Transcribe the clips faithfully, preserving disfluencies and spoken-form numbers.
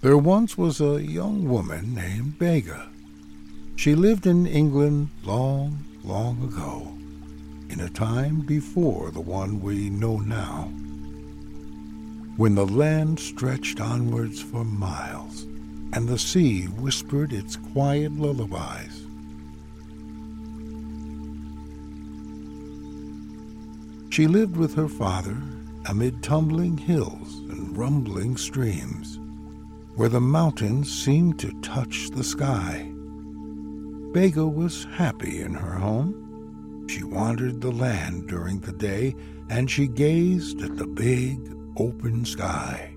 There once was a young woman named Bega. She lived in England long, long ago, in a time before the one we know now, when the land stretched onwards for miles, and the sea whispered its quiet lullabies. She lived with her father amid tumbling hills and rumbling streams, where the mountains seemed to touch the sky. Bega was happy in her home. She wandered the land during the day, and she gazed at the big, open sky.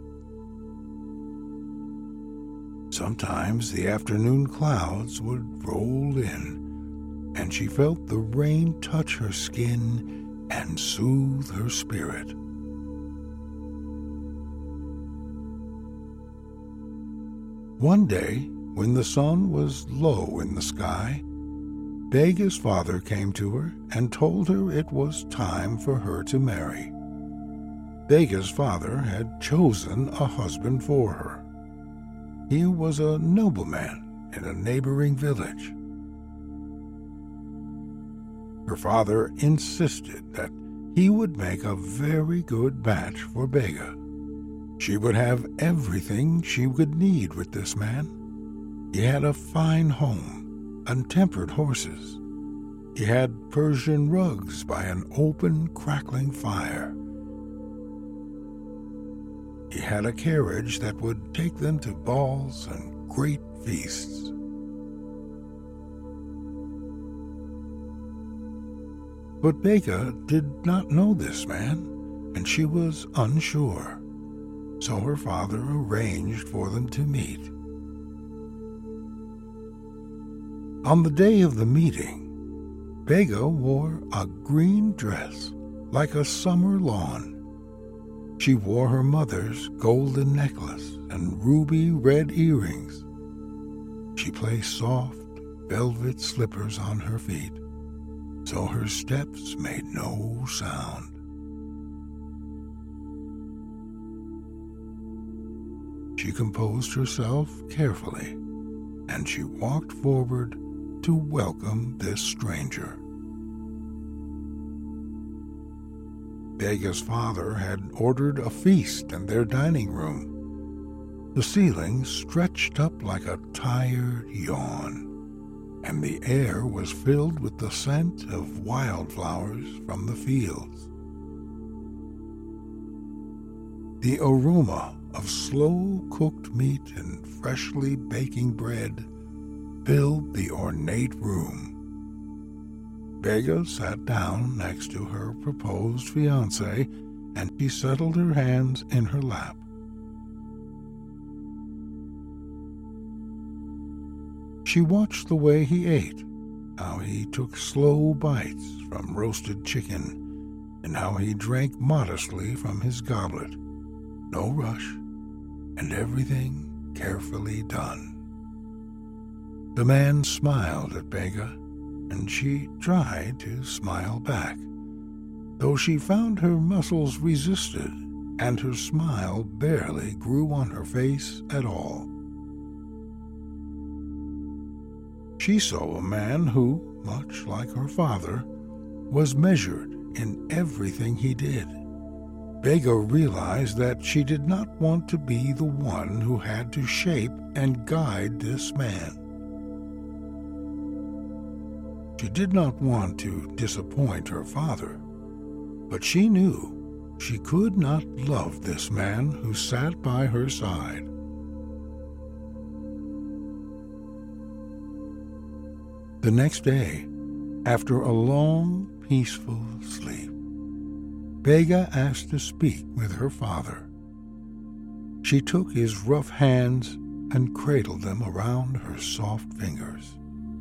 Sometimes the afternoon clouds would roll in, and she felt the rain touch her skin and soothe her spirit. One day, when the sun was low in the sky, Bega's father came to her and told her it was time for her to marry. Bega's father had chosen a husband for her. He was a nobleman in a neighboring village. Her father insisted that he would make a very good match for Bega. She would have everything she would need with this man. He had a fine home and tempered horses. He had Persian rugs by an open, crackling fire. He had a carriage that would take them to balls and great feasts. But Bega did not know this man, and she was unsure. So her father arranged for them to meet. On the day of the meeting, Bega wore a green dress like a summer lawn. She wore her mother's golden necklace and ruby red earrings. She placed soft velvet slippers on her feet, so her steps made no sound. She composed herself carefully, and she walked forward to welcome this stranger. Bega's father had ordered a feast in their dining room. The ceiling stretched up like a tired yawn, and the air was filled with the scent of wildflowers from the fields. The aroma of slow-cooked meat and freshly baking bread filled the ornate room. Bega sat down next to her proposed fiancé, and she settled her hands in her lap. She watched the way he ate, how he took slow bites from roasted chicken, and how he drank modestly from his goblet. No rush, and everything carefully done. The man smiled at Bega, and she tried to smile back, though she found her muscles resisted, and her smile barely grew on her face at all. She saw a man who, much like her father, was measured in everything he did. Bega realized that she did not want to be the one who had to shape and guide this man. She did not want to disappoint her father, but she knew she could not love this man who sat by her side. The next day, after a long, peaceful sleep, Bega asked to speak with her father. She took his rough hands and cradled them around her soft fingers.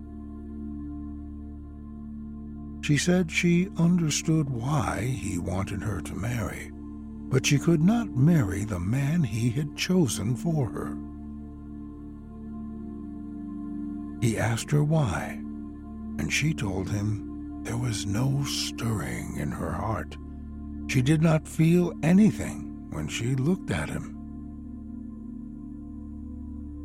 She said she understood why he wanted her to marry, but she could not marry the man he had chosen for her. He asked her why, and she told him there was no stirring in her heart. She did not feel anything when she looked at him.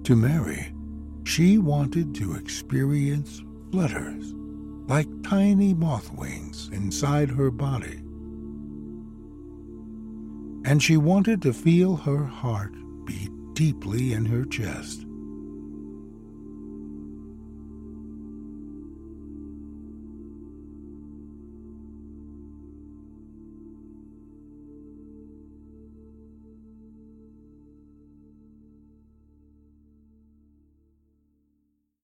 To Mary, she wanted to experience flutters like tiny moth wings inside her body. And she wanted to feel her heart beat deeply in her chest.